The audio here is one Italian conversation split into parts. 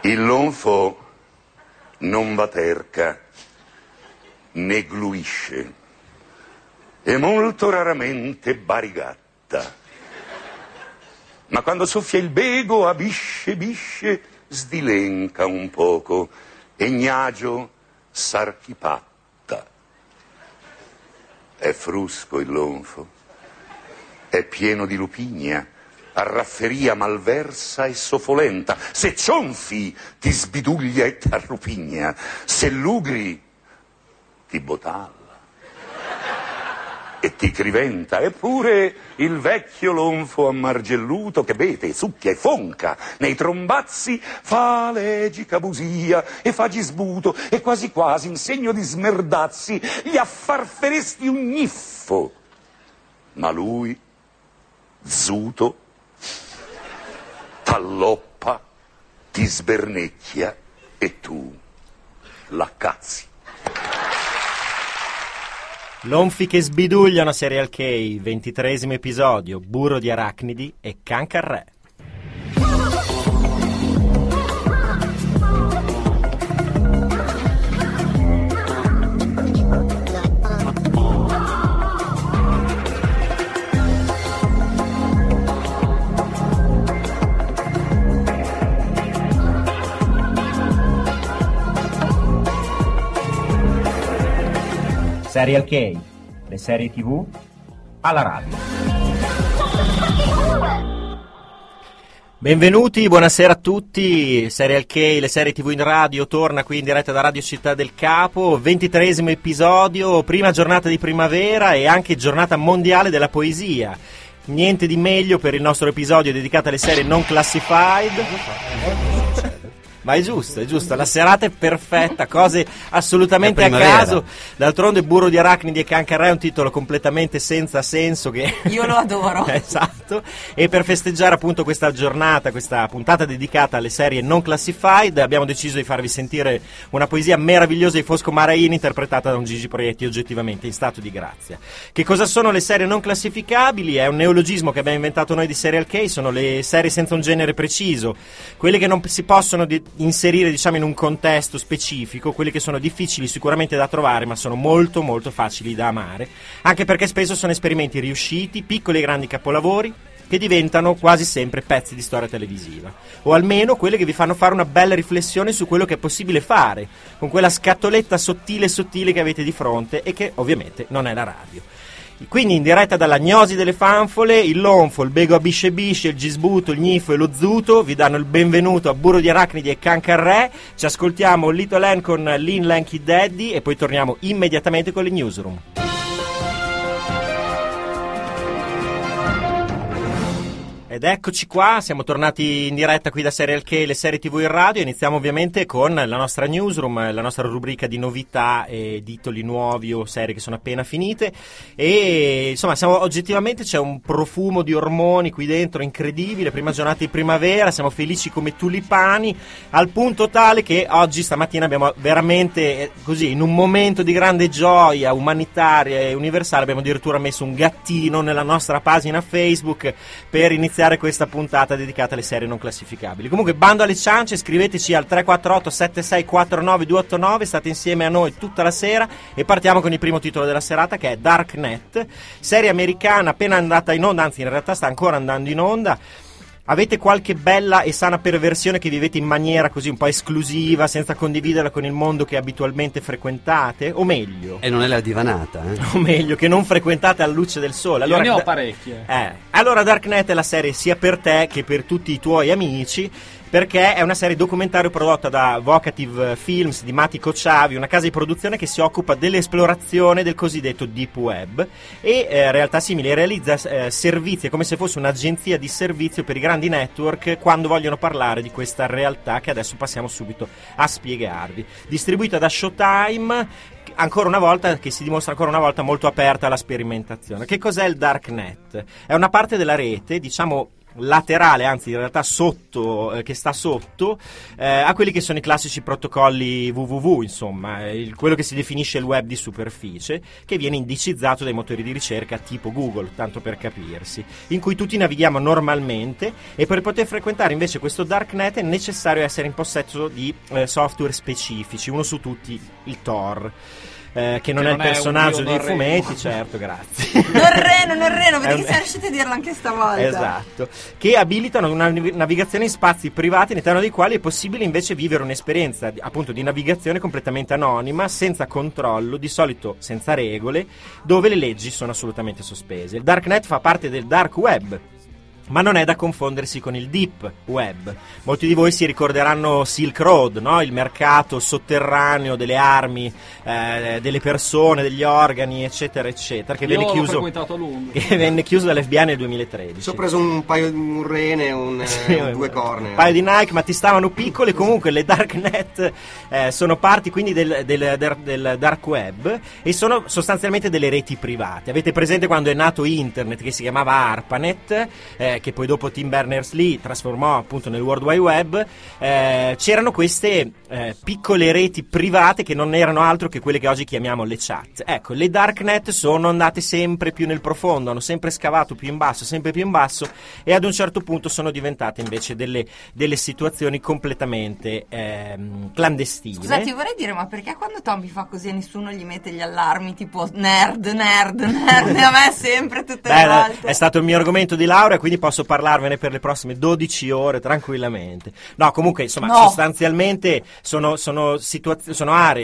Il lonfo non va terca, né gluisce, e molto raramente barigatta. Ma quando soffia il bego a bisce, sdilenca un poco, e gnagio s'archipatta. È frusco il lonfo, è pieno di lupigna, a rafferia malversa e sofolenta. Se cionfi ti sbiduglia e t'arrupigna, se lugri ti botalla e ti criventa. Eppure il vecchio lonfo ammargelluto che bete, succhia e fonca nei trombazzi fa legica busia e fa gisbuto, e quasi quasi in segno di smerdazzi gli affarferesti un gniffo. Ma lui, zuto, t'alloppa, ti sbernecchia e tu l'accazzi. Lonfi che sbidugliano, Serial K, 23esimo episodio, burro di arachnidi e Cancarré. Serial K, le serie TV alla radio. Benvenuti, buonasera a tutti. Serial K, le serie TV in radio, torna qui in diretta da Radio Città del Capo, 23esimo episodio, prima giornata di primavera e anche giornata mondiale della poesia. Niente di meglio per il nostro episodio dedicato alle serie non classified. Ma è giusto, la serata è perfetta, cose assolutamente a caso. D'altronde Burro di arachnidi e Cancarré è un titolo completamente senza senso che io lo adoro. Esatto. E per festeggiare appunto questa giornata, questa puntata dedicata alle serie non classified, abbiamo deciso di farvi sentire una poesia meravigliosa di Fosco Maraini interpretata da un Gigi Proietti oggettivamente in stato di grazia. Che cosa sono le serie non classificabili? È un neologismo che abbiamo inventato noi di Serial K, sono le serie senza un genere preciso, quelle che non si possono inserire, diciamo, in un contesto specifico, quelli che sono difficili sicuramente da trovare ma sono molto molto facili da amare, anche perché spesso sono esperimenti riusciti, piccoli e grandi capolavori che diventano quasi sempre pezzi di storia televisiva, o almeno quelle che vi fanno fare una bella riflessione su quello che è possibile fare con quella scatoletta sottile che avete di fronte e che ovviamente non è la radio. Quindi in diretta dalla Gnosi delle Fanfole, il lonfo, il bego a bisce, il gisbuto, il gnifo e lo zuto vi danno il benvenuto a Burro di arachnidi e Cancarré. Ci ascoltiamo Little Ann con Lean Lanky Daddy e poi torniamo immediatamente con le newsroom. Ed eccoci qua, siamo tornati in diretta qui da Serial K, le serie TV in radio. Iniziamo ovviamente con la nostra newsroom, la nostra rubrica di novità e titoli nuovi o serie che sono appena finite. E insomma, oggettivamente c'è un profumo di ormoni qui dentro incredibile, prima giornata di primavera, siamo felici come tulipani, al punto tale che oggi, stamattina, abbiamo veramente, così, in un momento di grande gioia umanitaria e universale, abbiamo addirittura messo un gattino nella nostra pagina Facebook per iniziare questa puntata dedicata alle serie non classificabili. Comunque, bando alle ciance, scriveteci al 348 7649 289, state insieme a noi tutta la sera e partiamo con il primo titolo della serata, che è Darknet, serie americana appena andata in onda, anzi in realtà sta ancora andando in onda. Avete qualche bella e sana perversione che vivete in maniera così un po' esclusiva, senza condividerla con il mondo che abitualmente frequentate? O meglio... E non è la divanata, O meglio, che non frequentate alla luce del sole. Allora, io ne ho parecchie. Allora Darknet è la serie sia per te che per tutti i tuoi amici, perché è una serie documentario prodotta da Vocative Films di Mati Cociavi, una casa di produzione che si occupa dell'esplorazione del cosiddetto Deep Web e realtà simili, realizza servizi, è come se fosse un'agenzia di servizio per i grandi network quando vogliono parlare di questa realtà che adesso passiamo subito a spiegarvi. Distribuita da Showtime, ancora una volta, che si dimostra ancora una volta molto aperta alla sperimentazione. Che cos'è il Darknet? È una parte della rete, diciamo laterale, anzi in realtà sotto, che sta sotto a quelli che sono i classici protocolli www, insomma, quello che si definisce il web di superficie, che viene indicizzato dai motori di ricerca tipo Google, tanto per capirsi, in cui tutti navighiamo normalmente, e per poter frequentare invece questo darknet è necessario essere in possesso di software specifici, uno su tutti il Tor. Che non è il personaggio dei fumetti, certo, grazie. Norreno, vedi che sei riusciti a dirlo anche stavolta. Esatto, che abilitano una navigazione in spazi privati all'interno dei quali è possibile invece vivere un'esperienza appunto di navigazione completamente anonima, senza controllo, di solito senza regole, dove le leggi sono assolutamente sospese. Il darknet fa parte del dark web, ma non è da confondersi con il deep web. Molti di voi si ricorderanno Silk Road, no? Il mercato sotterraneo delle armi, delle persone, degli organi, eccetera, eccetera, che venne chiuso, frequentato a lungo. che venne chiuso dall'FBI nel 2013. Ci ho preso un rene, due corne. Un paio di Nike, ma ti stavano piccole. Comunque le darknet sono parti quindi del dark web, e sono sostanzialmente delle reti private. Avete presente quando è nato internet, che si chiamava ARPANET, che poi dopo Tim Berners-Lee trasformò appunto nel World Wide Web? C'erano queste piccole reti private che non erano altro che quelle che oggi chiamiamo le chat. Ecco, le darknet sono andate sempre più nel profondo, hanno sempre scavato più in basso, sempre più in basso, e ad un certo punto sono diventate invece delle situazioni completamente clandestine. Scusa, ti vorrei dire, ma perché quando Tommy fa così a nessuno gli mette gli allarmi tipo nerd, a me sempre tutte le volte? È stato il mio argomento di laurea, quindi posso parlarvene per le prossime 12 ore tranquillamente. No, comunque, insomma, sostanzialmente sono aree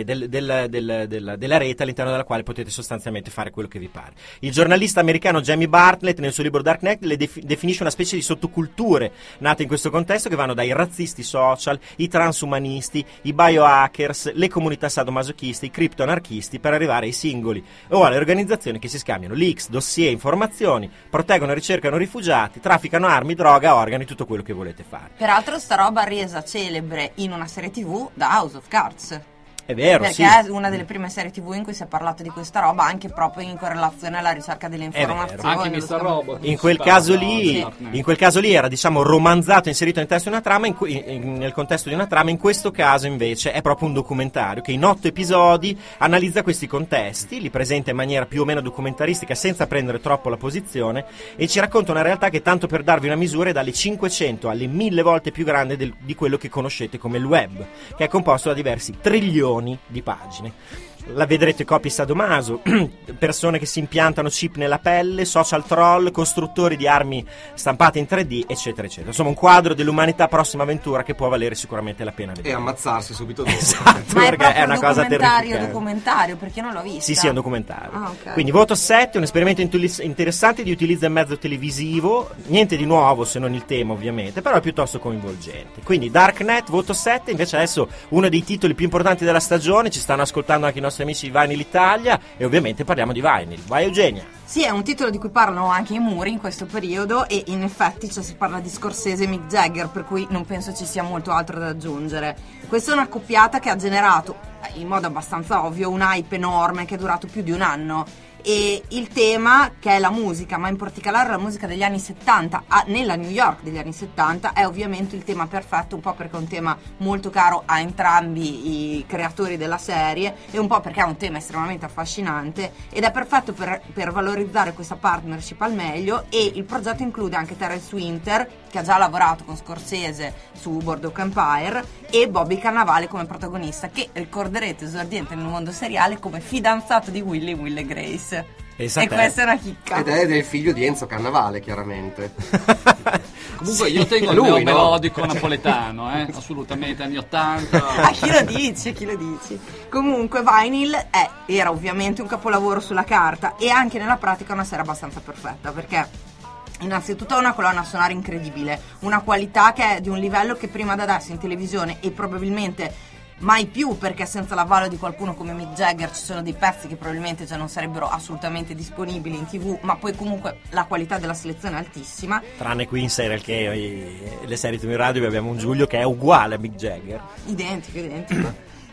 della rete all'interno della quale potete sostanzialmente fare quello che vi pare. Il giornalista americano Jamie Bartlett nel suo libro Darknet le definisce una specie di sottoculture nate in questo contesto, che vanno dai razzisti social, i transumanisti, i biohackers, le comunità sadomasochiste, i criptoanarchisti, per arrivare ai singoli o alle organizzazioni che si scambiano leaks, dossier, informazioni, proteggono e ricercano rifugiati, trafficano armi, droga, organi, tutto quello che volete fare. Peraltro sta roba resa celebre in una serie TV da House of Cards. È vero, perché sì. è una delle prime serie TV in cui si è parlato di questa roba, anche proprio in correlazione alla ricerca delle informazioni. Anche Mr. Robot. In quel caso lì era, diciamo, romanzato, inserito all'interno di una trama, nel contesto di una trama. In questo caso invece è proprio un documentario che in 8 episodi analizza questi contesti, li presenta in maniera più o meno documentaristica, senza prendere troppo la posizione, e ci racconta una realtà che, tanto per darvi una misura, è dalle 500 alle 1000 volte più grande di quello che conoscete come il web, che è composto da diversi trilioni di pagine. La vedrete copie sadomaso, persone che si impiantano chip nella pelle, social troll, costruttori di armi stampate in 3D, eccetera, eccetera. Insomma, un quadro dell'umanità prossima avventura che può valere sicuramente la pena vedere. E ammazzarsi subito dopo. Esatto, ma è perché è una cosa documentario, perché non l'ho visto. Sì, è un documentario. Okay. Quindi voto 7, un esperimento interessante di utilizzo in mezzo televisivo, niente di nuovo se non il tema ovviamente, però è piuttosto coinvolgente. Quindi Darknet, voto 7. Invece adesso uno dei titoli più importanti della stagione, ci stanno ascoltando anche i nostri amici di Vinyl Italia, e ovviamente parliamo di Vinyl. Vai Eugenia. Sì, è un titolo di cui parlano anche i muri in questo periodo, e in effetti si parla di Scorsese e Mick Jagger, per cui non penso ci sia molto altro da aggiungere. Questa è una coppiata che ha generato, in modo abbastanza ovvio, un hype enorme che è durato più di un anno. E il tema, che è la musica, ma in particolare la musica degli anni 70, nella New York degli anni 70, è ovviamente il tema perfetto, un po' perché è un tema molto caro a entrambi i creatori della serie, e un po' perché è un tema estremamente affascinante, ed è perfetto per valorizzare questa partnership al meglio. E il progetto include anche Terence Winter, che ha già lavorato con Scorsese su Boardwalk Empire, e Bobby Cannavale come protagonista, che ricorderete esordiente nel mondo seriale come fidanzato di Will e Grace. E questa è una chicca. Ed è del figlio di Enzo Cannavale, chiaramente. Comunque io tengo il mio melodico napoletano, assolutamente, anni 80. Chi lo dici? Comunque Vinyl era ovviamente un capolavoro sulla carta, e anche nella pratica una serie abbastanza perfetta, perché innanzitutto è una colonna sonora incredibile, una qualità che è di un livello che prima da adesso in televisione, e probabilmente mai più, perché senza l'avvallo di qualcuno come Mick Jagger ci sono dei pezzi che probabilmente già non sarebbero assolutamente disponibili in TV, ma poi comunque la qualità della selezione è altissima. Tranne qui in serial, che le serie TV in radio abbiamo un Giulio che è uguale a Mick Jagger. Identico.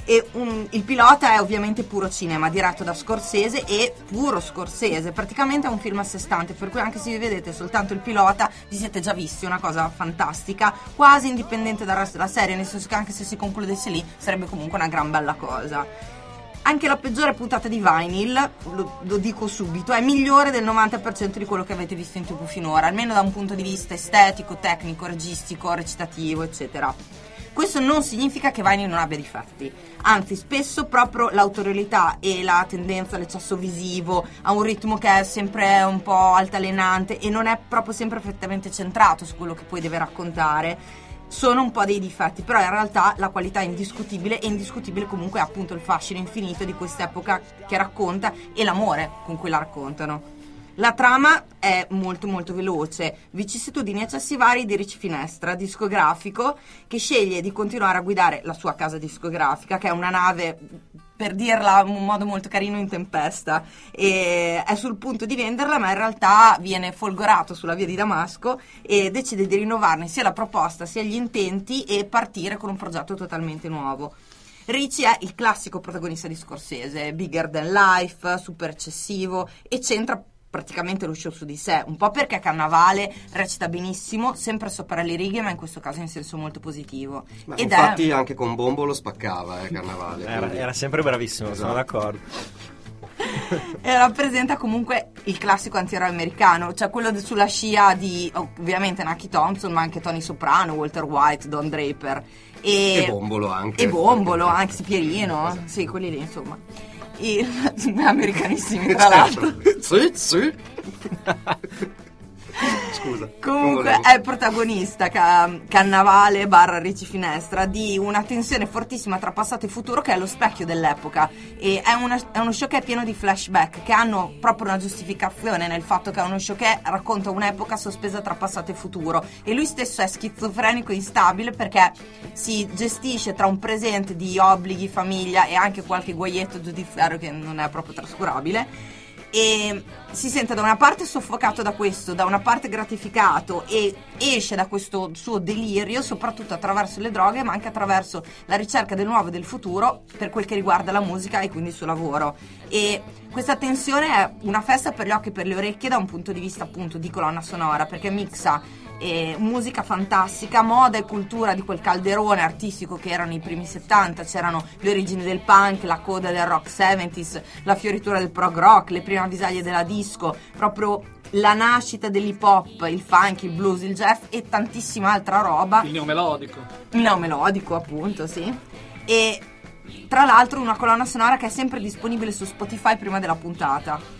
E il pilota è ovviamente puro cinema, diretto da Scorsese, e puro Scorsese, praticamente è un film a sé stante, per cui anche se vi vedete soltanto il pilota vi siete già visti, una cosa fantastica, quasi indipendente dal resto della serie, nel senso che anche se si concludesse lì sarebbe comunque una gran bella cosa. Anche la peggiore puntata di Vinyl, lo dico subito, è migliore del 90% di quello che avete visto in TV finora, almeno da un punto di vista estetico, tecnico, registico, recitativo, eccetera. Questo non significa che Vinyl non abbia difetti, anzi spesso proprio l'autorialità e la tendenza all'eccesso visivo, a un ritmo che è sempre un po' altalenante e non è proprio sempre perfettamente centrato su quello che poi deve raccontare, sono un po' dei difetti, però in realtà la qualità è indiscutibile, e indiscutibile comunque è appunto il fascino infinito di quest'epoca che racconta e l'amore con cui la raccontano. La trama è molto molto veloce, vicissitudini e accessi vari di Ricci Finestra, discografico, che sceglie di continuare a guidare la sua casa discografica, che è una nave, per dirla in un modo molto carino, in tempesta, e è sul punto di venderla, ma in realtà viene folgorato sulla via di Damasco e decide di rinnovarne sia la proposta sia gli intenti e partire con un progetto totalmente nuovo. Ricci è il classico protagonista di Scorsese, bigger than life, super eccessivo, e centra praticamente lo show su di sé, un po' perché Cannavale recita benissimo, sempre sopra le righe, ma in questo caso in senso molto positivo. Ma infatti anche con Bombo lo spaccava Cannavale. Era sempre bravissimo, esatto. Sono d'accordo. E rappresenta comunque il classico antieroe americano, cioè quello sulla scia di ovviamente Nucky Thompson, ma anche Tony Soprano, Walter White, Don Draper e Bombolo anche. E Bombolo anche, Pierino, sì, quelli lì insomma. Americanissimi tra l'altro. Sì. Scusa. Comunque è protagonista Cannavale / Ricci Finestra di una tensione fortissima tra passato e futuro, che è lo specchio dell'epoca, e è uno show che è pieno di flashback che hanno proprio una giustificazione nel fatto che è uno show che racconta un'epoca sospesa tra passato e futuro, e lui stesso è schizofrenico e instabile perché si gestisce tra un presente di obblighi, famiglia e anche qualche guaietto giudiziario che non è proprio trascurabile, e si sente da una parte soffocato da questo, da una parte gratificato, e esce da questo suo delirio soprattutto attraverso le droghe, ma anche attraverso la ricerca del nuovo e del futuro per quel che riguarda la musica e quindi il suo lavoro. E questa tensione è una festa per gli occhi e per le orecchie da un punto di vista appunto di colonna sonora, perché mixa musica fantastica, moda e cultura di quel calderone artistico che erano i primi 70, c'erano le origini del punk, la coda del rock 70s, la fioritura del prog rock, le prime avvisaglie della disco, proprio la nascita dell'hip hop, il funk, il blues, il jazz e tantissima altra roba. Il neomelodico. Il neomelodico, appunto, sì. E tra l'altro una colonna sonora che è sempre disponibile su Spotify prima della puntata.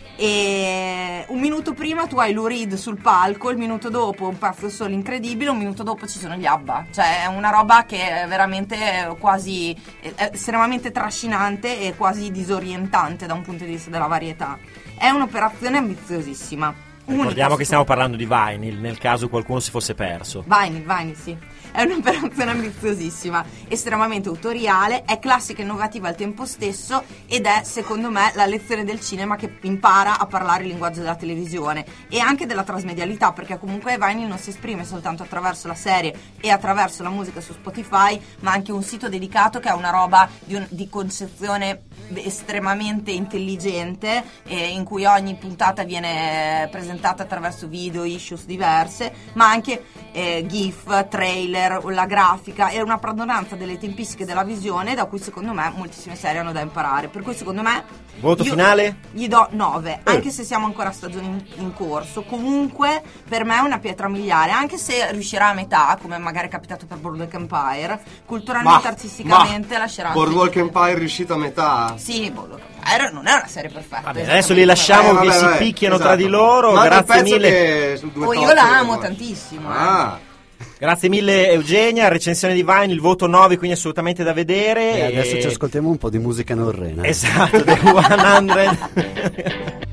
E un minuto prima tu hai Lou Reed sul palco, il minuto dopo un pezzo solo incredibile, un minuto dopo ci sono gli ABBA, cioè è una roba che è veramente quasi è estremamente trascinante e quasi disorientante da un punto di vista della varietà. È un'operazione ambiziosissima. Ricordiamo che stiamo parlando di Vinyl, nel caso qualcuno si fosse perso. Vinyl, sì. È un'operazione ambiziosissima, estremamente autoriale, è classica e innovativa al tempo stesso, ed è, secondo me, la lezione del cinema che impara a parlare il linguaggio della televisione e anche della trasmedialità, perché comunque Vinyl non si esprime soltanto attraverso la serie e attraverso la musica su Spotify, ma anche un sito dedicato che è una roba di concezione estremamente intelligente, in cui ogni puntata viene presentata attraverso video, issues diverse, ma anche GIF, trailer, la grafica e una padronanza delle tempistiche della visione, da cui secondo me moltissime serie hanno da imparare. Per cui secondo me voto finale? Gli do 9, anche se siamo ancora a stagione in corso. Comunque per me è una pietra miliare, anche se riuscirà a metà, come magari è capitato per Boardwalk Empire, culturalmente, artisticamente lascerà. Boardwalk Empire è riuscito a metà? Sì, Boardwalk Empire non è una serie perfetta. Vabbè, adesso li lasciamo che si picchiano tra di loro. Ma grazie mille. Io la amo tantissimo. Grazie mille Eugenia, recensione di Vine, il voto 9, quindi assolutamente da vedere. E adesso ci ascoltiamo un po' di musica norrena. Esatto, The 100.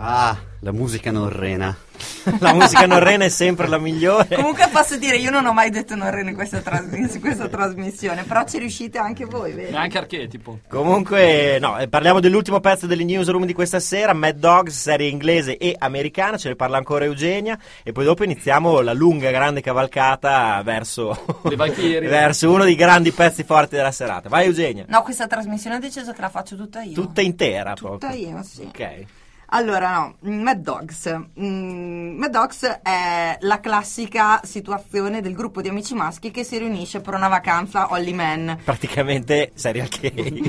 La musica norrena. La musica norrena è sempre la migliore. Comunque posso dire, io non ho mai detto norreno in questa trasmissione, però ci riuscite anche voi, vedi? È anche archetipo. Comunque, no, parliamo dell'ultimo pezzo delle newsroom di questa sera, Mad Dogs, serie inglese e americana, ce ne parla ancora Eugenia, e poi dopo iniziamo la lunga, grande cavalcata verso Le Valchirie. verso uno dei grandi pezzi forti della serata. Vai Eugenia. No, questa trasmissione ho deciso che la faccio tutta io. Tutta intera Tutta proprio. io, sì. Ok. Allora, no, Mad Dogs. Mad Dogs è la classica situazione del gruppo di amici maschi che si riunisce per una vacanza Only Man. Praticamente serial gay.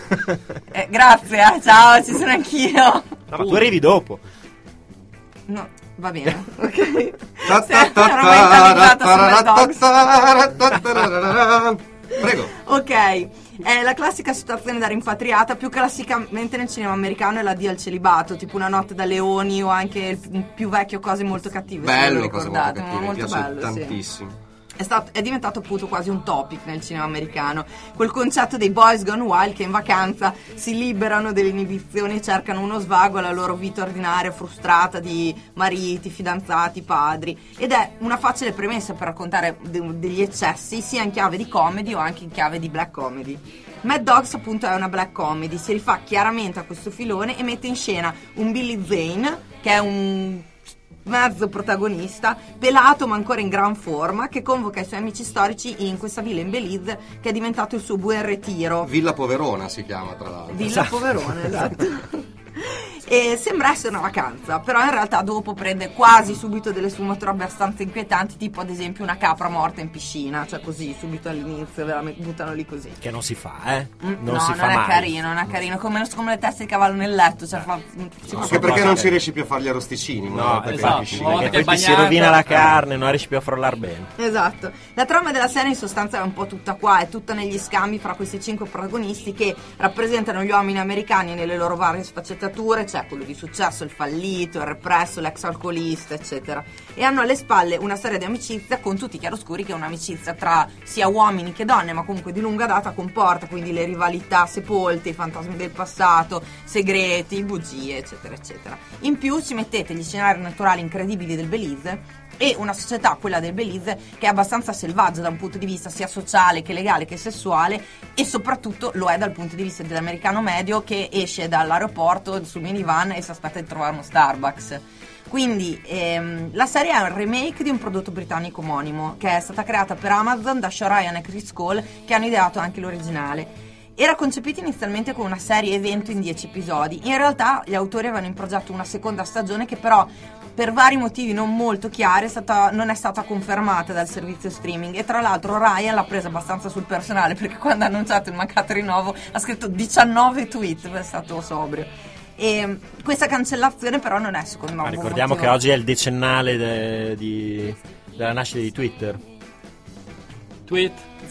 Grazie, ciao, ci sono anch'io. No, ma tu arrivi dopo. No, va bene, ok. Ero mentalizzata su Mad Dogs. Prego. Ok, è la classica situazione da rimpatriata, più classicamente nel cinema americano è la D al celibato, tipo Una notte da leoni o anche il più vecchio Cose molto cattive. Bello, Cose molto ricordate, cattive, mi molto piace bello, sì. tantissimo. È diventato appunto quasi un topic nel cinema americano, quel concetto dei boys gone wild che in vacanza si liberano delle inibizioni e cercano uno svago alla loro vita ordinaria frustrata di mariti, fidanzati, padri, ed è una facile premessa per raccontare degli eccessi sia in chiave di comedy o anche in chiave di black comedy. Mad Dogs appunto è una black comedy, si rifà chiaramente a questo filone e mette in scena un Billy Zane che è un mezzo protagonista, pelato ma ancora in gran forma, che convoca i suoi amici storici in questa villa in Belize che è diventato il suo buon ritiro. Villa Poverona si chiama, tra l'altro. Villa Poverona, esatto. E sembra essere una vacanza, però in realtà dopo prende quasi subito delle sfumature abbastanza inquietanti, tipo ad esempio una capra morta in piscina, cioè così subito all'inizio veramente buttano lì così. Che non si fa, Non si fa è mai. carino, non è carino, come le teste di cavallo nel letto, cioè Anche perché non ci riesci più a fare gli arrosticini, una No, volta che esatto, in piscina. no. Perché Che poi ti si bagnata. rovina la carne, non riesci più a frullar bene. Esatto. La trama della serie in sostanza è un po' tutta qua, è tutta negli scambi fra questi 5 protagonisti che rappresentano gli uomini americani nelle loro varie sfaccettature, c'è quello di successo, il fallito, il represso, l'ex alcolista, eccetera. E hanno alle spalle una storia di amicizia con tutti i chiaroscuri che un'amicizia tra sia uomini che donne, ma comunque di lunga data comporta, quindi le rivalità sepolte, i fantasmi del passato, segreti, bugie, eccetera, eccetera. In più ci mettete gli scenari naturali incredibili del Belize e una società, quella del Belize, che è abbastanza selvaggia da un punto di vista sia sociale che legale che sessuale, e soprattutto lo è dal punto di vista dell'americano medio che esce dall'aeroporto sul minivan e si aspetta di trovare uno Starbucks. Quindi la serie è un remake di un prodotto britannico omonimo che è stata creata per Amazon da Shaw Ryan e Chris Cole, che hanno ideato anche l'originale. Era concepita inizialmente come una serie evento in 10 episodi. In realtà gli autori avevano in progetto una seconda stagione che però per vari motivi non molto chiari non è stata confermata dal servizio streaming, e tra l'altro Ryan l'ha presa abbastanza sul personale perché quando ha annunciato il mancato rinnovo ha scritto 19 tweet, è stato sobrio. E questa cancellazione però non è secondo me un buon Ricordiamo motivo. che oggi è il decennale della nascita di Twitter. Tweet.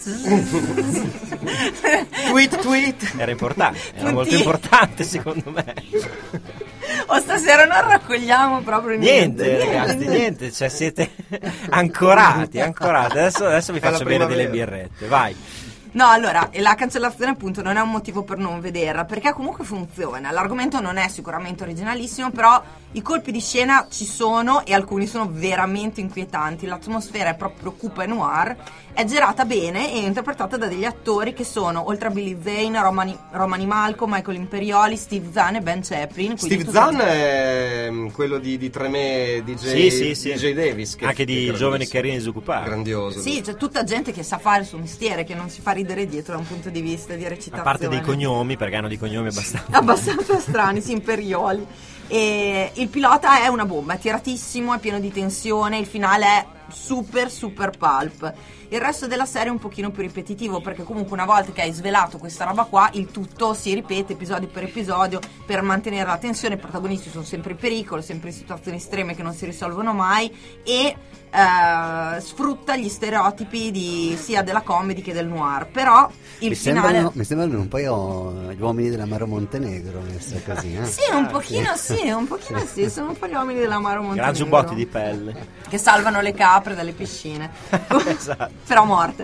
Tweet. Era importante, era Tutti. molto importante secondo me. O stasera non raccogliamo proprio Niente ragazzi, niente, cioè siete ancorati. Adesso vi È la faccio bere delle primavera. birrette, vai. No, allora, e la cancellazione appunto non è un motivo per non vederla, perché comunque funziona. L'argomento non è sicuramente originalissimo, però i colpi di scena ci sono e alcuni sono veramente inquietanti. L'atmosfera è proprio cupa e noir, è girata bene e interpretata da degli attori che sono, oltre a Billy Zane, Romany Malco, Michael Imperioli, Steve Zahn e Ben Chaplin. Steve Zahn è quello di Tremé, DJ, Sì. DJ Davis. Anche di Giovani Carini Disoccupati. Grandioso. Sì, c'è tutta gente che sa fare il suo mestiere, che non si fa ridere dietro da un punto di vista di recitazione. A parte dei cognomi, perché hanno dei cognomi abbastanza. abbastanza strani, sì, Imperioli. E il pilota è una bomba, è tiratissimo, è pieno di tensione, il finale è super pulp. Il resto della serie è un pochino più ripetitivo, perché comunque una volta che hai svelato questa roba qua, il tutto si ripete episodio per episodio per mantenere la tensione. I protagonisti sono sempre in pericolo, sempre in situazioni estreme che non si risolvono mai, e sfrutta gli stereotipi sia della comedy che del noir. Però il finale mi sembrano un po' gli uomini dell'Amaro Montenegro, messa così, eh? Sì, un pochino sì, sono un po' gli uomini dell'Amaro Gran Montenegro giubbotti di pelle. che salvano le capre dalle piscine. Esatto. Però morte.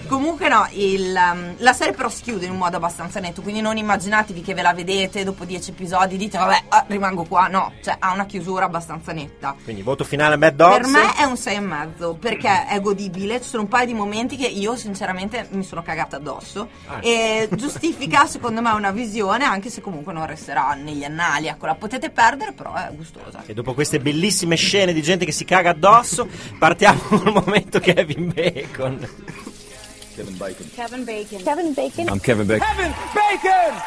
Comunque no, la serie però si chiude in un modo abbastanza netto, quindi non immaginatevi che ve la vedete dopo 10 episodi dite vabbè rimango qua, no, cioè ha una chiusura abbastanza netta. Quindi voto finale Mad Dogs? Per me è un 6,5 perché è godibile, ci sono un paio di momenti che io sinceramente mi sono cagata addosso e giustifica secondo me una visione, anche se comunque non resterà negli annali, ecco, la potete perdere però è gustosa. E dopo queste bellissime scene di gente che si caga addosso partiamo col momento Kevin Bacon. Kevin Bacon. Kevin Bacon. Kevin Bacon. I'm Kevin Bacon. Kevin Bacon!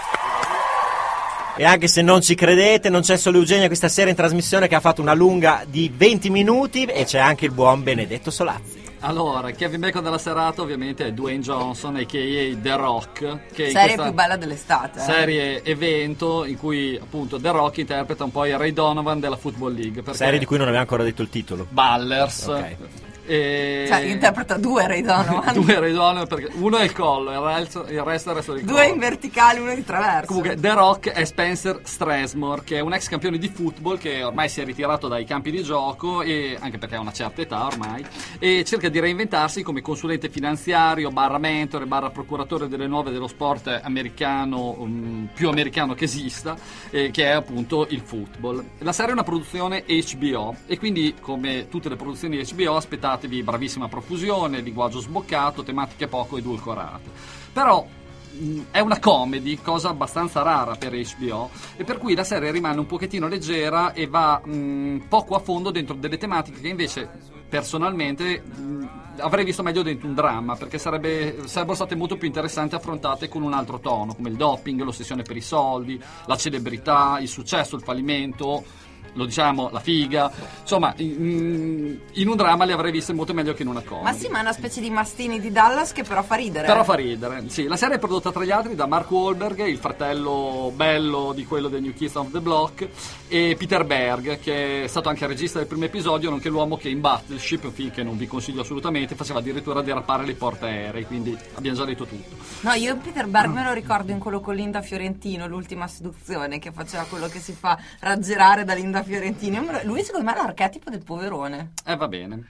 E anche se non ci credete, non c'è solo Eugenia questa sera in trasmissione che ha fatto una lunga di 20 minuti e c'è anche il buon Benedetto Solazzi. Allora, Kevin Bacon della serata ovviamente è Dwayne Johnson, a.k.a. The Rock, che serie più bella dell'estate. Serie evento in cui appunto The Rock interpreta un po' il Ray Donovan della Football League. Serie di cui non aveva ancora detto il titolo. Ballers. Ok. Cioè interpreta due Ray Donovan. Due Ray Donovan perché uno è il collo, il resto del collo. Due in verticale, uno in traverso. Comunque The Rock è Spencer Strasmore, che è un ex campione di football che ormai si è ritirato dai campi di gioco e anche perché ha una certa età ormai e cerca di reinventarsi come consulente finanziario, barra mentore, barra procuratore delle nuove dello sport americano, più americano che esista, che è appunto il football. La serie è una produzione HBO e quindi come tutte le produzioni HBO aspettate bravissima profusione, linguaggio sboccato, tematiche poco edulcorate. Però è una comedy, cosa abbastanza rara per HBO, e per cui la serie rimane un pochettino leggera e va poco a fondo dentro delle tematiche che invece personalmente avrei visto meglio dentro un dramma, perché sarebbero state molto più interessanti affrontate con un altro tono, come il doping, l'ossessione per i soldi, la celebrità, il successo, il fallimento, lo diciamo, la figa, insomma in un dramma le avrei viste molto meglio che in una comedy. Ma sì, ma è una specie di Mastini di Dallas che però fa ridere. Però fa ridere, sì. La serie è prodotta tra gli altri da Mark Wahlberg, il fratello bello di quello del New Kids on the Block, e Peter Berg, che è stato anche il regista del primo episodio, nonché l'uomo che in Battleship, un film che non vi consiglio assolutamente, faceva addirittura derapare le porte aeree, quindi abbiamo già detto tutto. No, io Peter Berg me lo ricordo in quello con Linda Fiorentino, L'ultima seduzione, che faceva quello che si fa raggirare da Linda Fiorentino. Lui secondo me è l'archetipo del poverone. Va bene.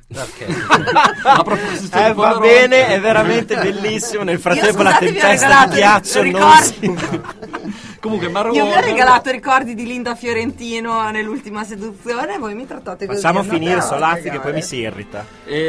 A proposito di va bene, è veramente bellissimo. Nel frattempo la tempesta di ghiaccio non si... Comunque io vi ho regalato ricordi di Linda Fiorentino nell'ultima seduzione e voi mi trattate così. Facciamo finire Solazzi che poi mi si irrita.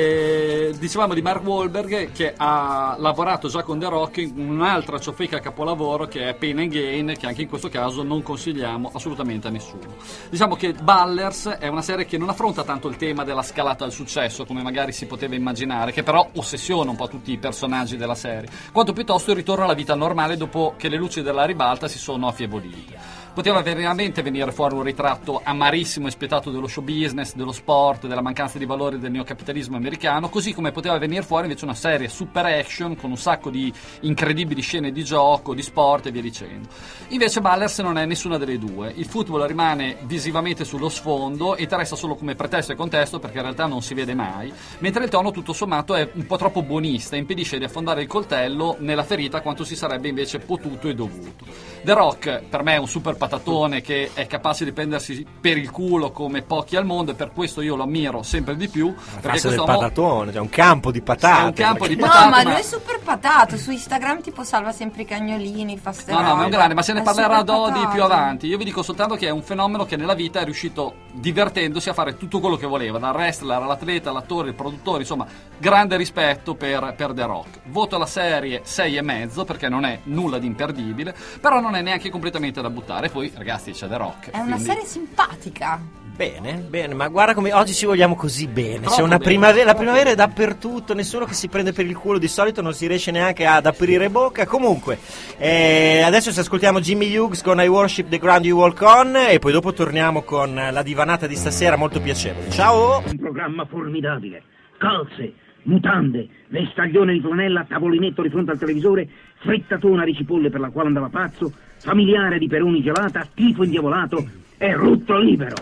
Dicevamo di Mark Wahlberg che ha lavorato già con The Rock in un'altra ciofeca capolavoro che è Pain and Gain, che anche in questo caso non consigliamo assolutamente a nessuno. Diciamo che Ballers è una serie che non affronta tanto il tema della scalata al successo come magari si poteva immaginare, che però ossessiona un po' tutti i personaggi della serie, quanto piuttosto il ritorno alla vita normale dopo che le luci della ribalta si sono affievolite. Poteva veramente venire fuori un ritratto amarissimo e spietato dello show business, dello sport, della mancanza di valori del neocapitalismo americano, così come poteva venire fuori invece una serie super action con un sacco di incredibili scene di gioco, di sport e via dicendo. Invece Ballers non è nessuna delle due. Il football rimane visivamente sullo sfondo e interessa solo come pretesto e contesto, perché in realtà non si vede mai, mentre il tono tutto sommato è un po' troppo buonista e impedisce di affondare il coltello nella ferita quanto si sarebbe invece potuto e dovuto. The Rock per me è un super patatone che è capace di prendersi per il culo come pochi al mondo, e per questo io lo ammiro sempre di più. Perché del patatone, cioè un campo di patate. È un campo di patate. No, ma lui è super patato. Su Instagram tipo salva sempre i cagnolini, fa ste robe. No, ma è un grande, ma se ne parlerà a Dodi più avanti. Io vi dico soltanto che è un fenomeno che nella vita è riuscito, divertendosi, a fare tutto quello che voleva, dal wrestler all'atleta, all'attore, il produttore, insomma, grande rispetto per The Rock. Voto alla serie 6,5 perché non è nulla di imperdibile, però non è neanche completamente da buttare. Poi ragazzi c'è The Rock. È una serie simpatica. Bene, ma guarda come oggi ci vogliamo così bene. Troppo c'è una bene. primavera, la primavera è dappertutto, nessuno che si prende per il culo, di solito non si riesce neanche ad aprire bocca. Comunque, adesso ci ascoltiamo Jimmy Hughes con I Worship the Ground You Walk On e poi dopo torniamo con la divanata di stasera molto piacevole. Ciao! Un programma formidabile. Calze, mutande, vestaglione di flanella, tavolinetto di fronte al televisore, frittatona di cipolle per la quale andava pazzo, familiare di peroni gelata, tifo indiavolato e rutto libero.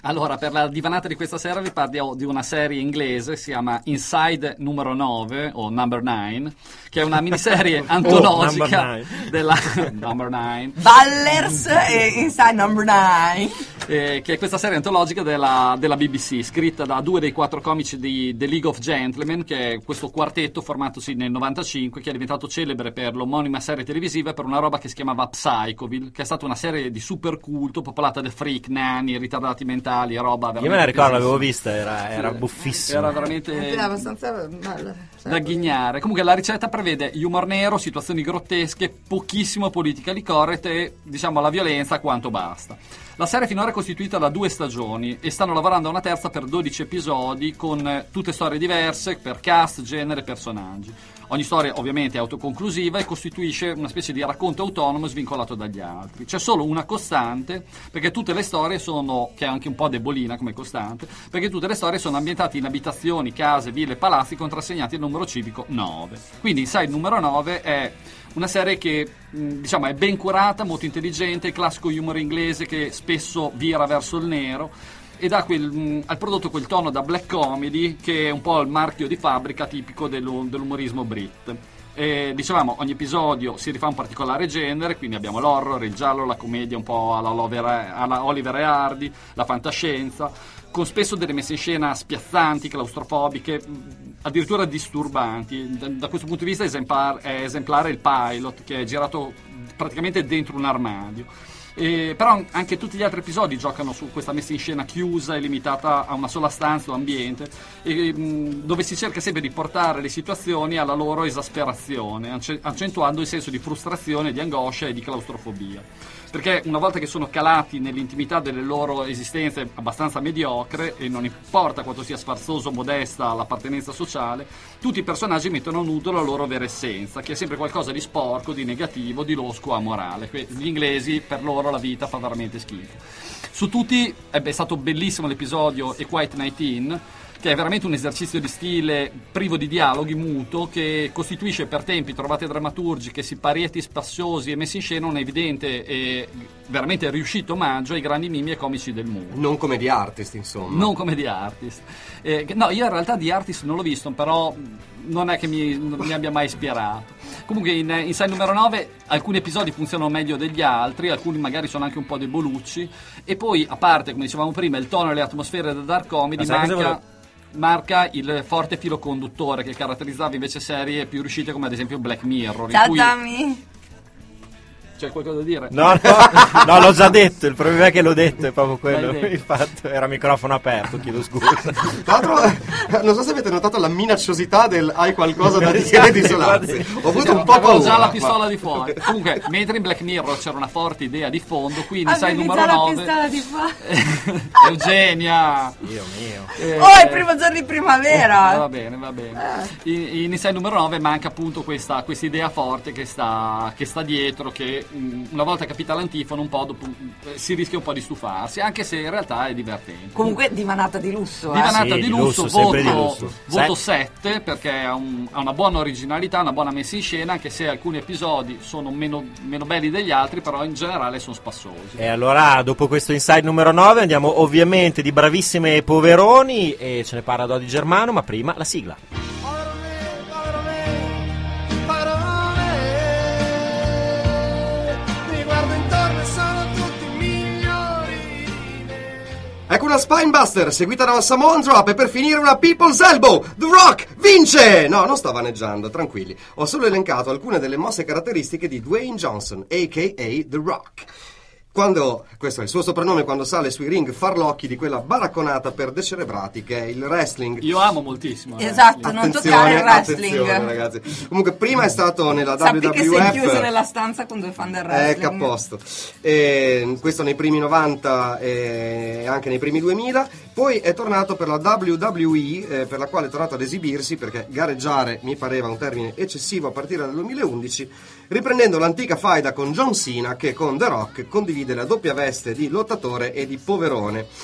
Allora, per la divanata di questa sera vi parlo di una serie inglese, si chiama Inside numero 9 o Number 9, che è una miniserie antologica della Number 9. Ballers e Inside Number 9. Che è questa serie antologica della BBC, scritta da 2 dei 4 comici di The League of Gentlemen, che è questo quartetto formatosi nel 95, che è diventato celebre per l'omonima serie televisiva e per una roba che si chiamava Psychoville, che è stata una serie di super culto popolata da freak, nani, ritardati mentali e roba veramente. Io me la ricordo, l'avevo vista, era buffissima. Era veramente abbastanza bella. da ghignare. Comunque la ricetta prevede humor nero, situazioni grottesche, pochissimo politically correct e diciamo la violenza quanto basta. La serie finora è costituita da 2 stagioni e stanno lavorando a una terza per 12 episodi con tutte storie diverse per cast, genere e personaggi. Ogni storia ovviamente è autoconclusiva e costituisce una specie di racconto autonomo svincolato dagli altri. C'è solo una costante, perché tutte le storie sono, che è anche un po' debolina come costante, perché tutte le storie sono ambientate in abitazioni, case, ville, palazzi contrassegnati al numero civico 9. Quindi Inside numero 9 è una serie che diciamo è ben curata, molto intelligente, il classico humor inglese che spesso vira verso il nero e dà al prodotto quel tono da black comedy che è un po' il marchio di fabbrica tipico dell'umorismo brit. E, dicevamo, ogni episodio si rifà a un particolare genere, quindi abbiamo l'horror, il giallo, la commedia un po' alla Oliver e Hardy, la fantascienza, con spesso delle messe in scena spiazzanti, claustrofobiche, addirittura disturbanti. Da questo punto di vista è esemplare il pilot, che è girato praticamente dentro un armadio. Però anche tutti gli altri episodi giocano su questa messa in scena chiusa e limitata a una sola stanza o ambiente, dove si cerca sempre di portare le situazioni alla loro esasperazione, accentuando il senso di frustrazione, di angoscia e di claustrofobia. Perché una volta che sono calati nell'intimità delle loro esistenze abbastanza mediocre, e non importa quanto sia sfarzoso o modesta l'appartenenza sociale, tutti i personaggi mettono a nudo la loro vera essenza, che è sempre qualcosa di sporco, di negativo, di losco, amorale. Gli inglesi, per loro la vita fa veramente schifo. Su tutti è stato bellissimo l'episodio A Quiet Night In, che è veramente un esercizio di stile privo di dialoghi, muto, che costituisce per tempi, trovate drammaturgiche, siparietti spassosi e messi in scena un evidente e veramente riuscito omaggio ai grandi mimi e comici del mondo. Non come The Artist, insomma. Non come The Artist. No, io in realtà The Artist non l'ho visto, però non è che mi abbia mai ispirato. Comunque in Inside numero 9 alcuni episodi funzionano meglio degli altri, alcuni magari sono anche un po' debolucci, e poi, a parte, come dicevamo prima, il tono e le atmosfere da dark comedy, marca il forte filo conduttore che caratterizzava invece serie più riuscite come ad esempio Black Mirror. Ciao Tommy! C'è qualcosa da dire? No, l'ho già detto, il problema è che l'ho detto, è proprio quello, il fatto era microfono aperto, chiedo scusa. Tra l'altro, non so se avete notato la minacciosità del hai qualcosa da dire di Solazzi. Ho avuto un po' paura. Già la pistola di fuori. Comunque, mentre in Black Mirror c'era una forte idea di fondo, quindi sai numero 9. La pistola di fuori. Eugenia! Dio mio. È il primo giorno di primavera. Va bene. In Inside numero 9 manca appunto questa idea forte che sta dietro, che una volta capita l'antifono un po' dopo si rischia un po' di stufarsi, anche se in realtà è divertente. Comunque divanata di lusso. Divanata di lusso, voto 7 perché ha una buona originalità, una buona messa in scena, anche se alcuni episodi sono meno belli degli altri, però in generale sono spassosi. E allora dopo questo Inside numero 9 andiamo ovviamente di Bravissime Poveroni e ce ne parla Dodi Germano, ma prima la sigla. Ecco una Spinebuster seguita da una Samoan Drop e per finire una People's Elbow. The Rock vince! No, non sto vaneggiando, tranquilli. Ho solo elencato alcune delle mosse caratteristiche di Dwayne Johnson, a.k.a. The Rock. Questo è il suo soprannome quando sale sui ring farlocchi di quella baracconata per decerebrati che è il wrestling. Io amo moltissimo. Esatto, non toccare il wrestling. Attenzione, ragazzi. Comunque prima è stato nella Sappi WWF. Che sei chiuso nella stanza con 2 fan del wrestling. Ecco, a posto. Questo nei primi 90 e anche nei primi 2000. Poi è tornato per la WWE, per la quale è tornato ad esibirsi perché gareggiare mi pareva un termine eccessivo a partire dal 2011, riprendendo l'antica faida con John Cena che con The Rock condivide la doppia veste di lottatore e di poverone.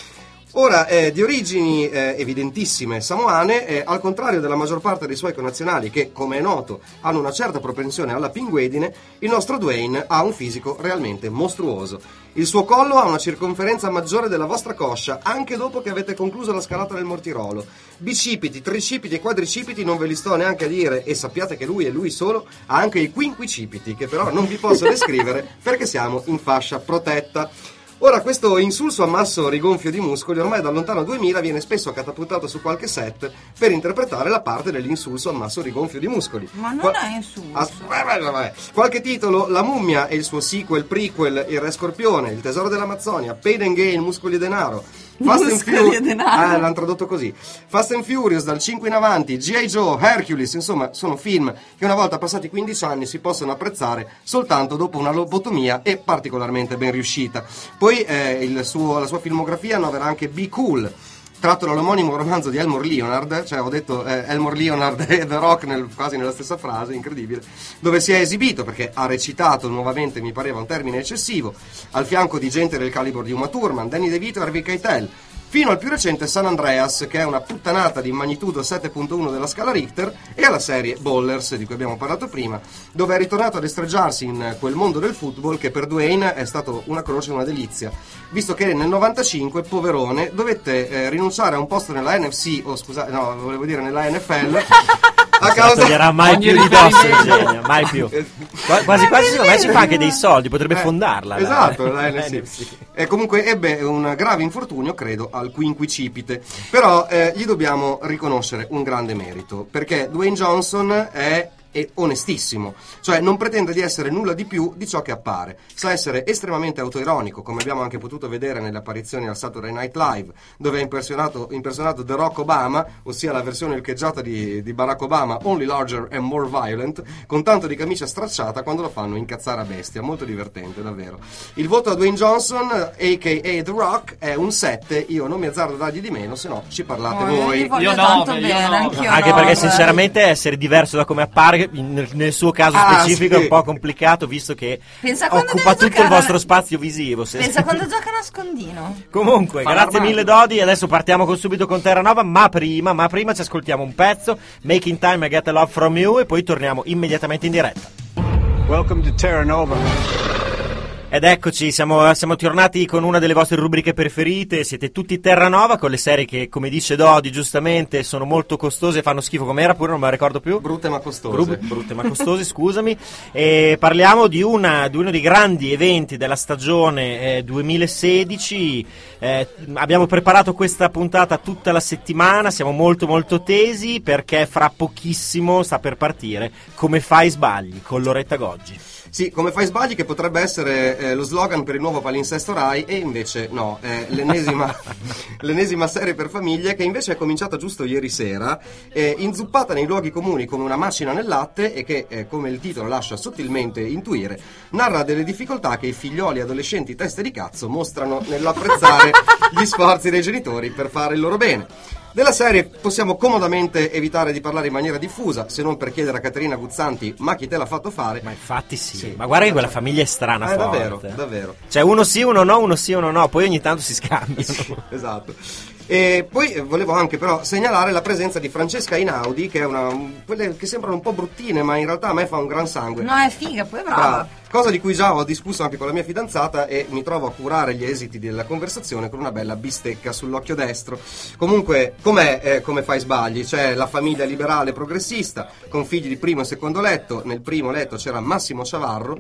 Ora, di origini evidentissime samoane, al contrario della maggior parte dei suoi connazionali che, come è noto, hanno una certa propensione alla pinguedine, il nostro Dwayne ha un fisico realmente mostruoso. Il suo collo ha una circonferenza maggiore della vostra coscia, anche dopo che avete concluso la scalata del mortirolo. Bicipiti, tricipiti e quadricipiti non ve li sto neanche a dire, e sappiate che lui e lui solo ha anche i quinquicipiti, che però non vi posso descrivere perché siamo in fascia protetta. Ora, questo insulso ammasso rigonfio di muscoli ormai dal lontano 2000 viene spesso catapultato su qualche set per interpretare la parte dell'insulso ammasso rigonfio di muscoli. Ma non è insulso. Qualche titolo: La mummia e il suo sequel, prequel, Il Re Scorpione, Il Tesoro dell'Amazzonia, Pain and Gain, Muscoli e Denaro, Fast and Furious, l'hanno tradotto così. Fast and Furious dal 5 in avanti, G.I. Joe, Hercules, insomma sono film che una volta passati 15 anni si possono apprezzare soltanto dopo una lobotomia e particolarmente ben riuscita. Poi la sua filmografia annovera anche Be Cool, tratto dall'omonimo romanzo di Elmore Leonard, cioè ho detto Elmore Leonard e The Rock quasi nella stessa frase, incredibile, dove si è esibito, perché ha recitato nuovamente, mi pareva un termine eccessivo, al fianco di gente del calibro di Uma Thurman, Danny DeVito e Harvey Keitel, fino al più recente San Andreas, che è una puttanata di magnitudo 7.1 della scala Richter, e alla serie Ballers, di cui abbiamo parlato prima, dove è ritornato ad estreggiarsi in quel mondo del football che per Dwayne è stato una croce e una delizia, visto che nel 95, poverone, dovette rinunciare a un posto nella NFC, volevo dire nella NFL, a causa... toglierà mai più di dosso il genio, mai più. Quasi secondo me ci fa anche dei soldi, potrebbe fondarla. Esatto, la NFC. E comunque ebbe un grave infortunio, credo, al quinquicipite. Però gli dobbiamo riconoscere un grande merito, perché Dwayne Johnson è onestissimo, cioè non pretende di essere nulla di più di ciò che appare, sa essere estremamente autoironico, come abbiamo anche potuto vedere nelle apparizioni al Saturday Night Live, dove ha impersonato The Rock Obama, ossia la versione ilcheggiata di Barack Obama, only larger and more violent, con tanto di camicia stracciata quando lo fanno incazzare a bestia, molto divertente davvero. Il voto a Dwayne Johnson, a.k.a. The Rock, è un 7, io non mi azzardo a dargli di meno, se no ci parlate voi. Io tanto bene, anche perché sinceramente essere diverso da come appare nel suo caso specifico sì, è un po' complicato, visto che occupa tutto il vostro spazio visivo. Pensa quando gioca a nascondino. Comunque, grazie mille Dodi, adesso partiamo subito con Terranova, ma prima ci ascoltiamo un pezzo, Making Time I Get a Love From You, e poi torniamo immediatamente in diretta. Welcome to Terranova. Ed eccoci, siamo tornati con una delle vostre rubriche preferite, siete tutti Terranova, con le serie che, come dice Dodi giustamente, sono molto costose e fanno schifo, com'era pure, non me la ricordo più. Brutte ma costose. Brutte ma costose, scusami. E parliamo di uno dei grandi eventi della stagione 2016, abbiamo preparato questa puntata tutta la settimana, siamo molto molto tesi perché fra pochissimo sta per partire Come fai sbagli con Loretta Goggi. Sì, Come fai sbagli, che potrebbe essere lo slogan per il nuovo palinsesto Rai, e invece no, è l'ennesima serie per famiglie, che invece è cominciata giusto ieri sera, inzuppata nei luoghi comuni come una macina nel latte, e che, come il titolo lascia sottilmente intuire, narra delle difficoltà che i figlioli adolescenti teste di cazzo mostrano nell'apprezzare gli sforzi dei genitori per fare il loro bene. Della serie possiamo comodamente evitare di parlare in maniera diffusa, se non per chiedere a Caterina Guzzanti: ma chi te l'ha fatto fare? Ma infatti sì. Ma guarda che quella famiglia è strana, forte. Davvero. Cioè uno sì, uno no, uno sì, uno no, poi ogni tanto si scambiano. Sì, esatto. E poi volevo anche però segnalare la presenza di Francesca Einaudi, che è quelle che sembrano un po' bruttine, ma in realtà a me fa un gran sangue. No, è figa, poi è brava. Cosa di cui già ho discusso anche con la mia fidanzata, e mi trovo a curare gli esiti della conversazione con una bella bistecca sull'occhio destro. Comunque, come fai sbagli? C'è la famiglia liberale progressista con figli di primo e secondo letto. Nel primo letto c'era Massimo Ciavarro,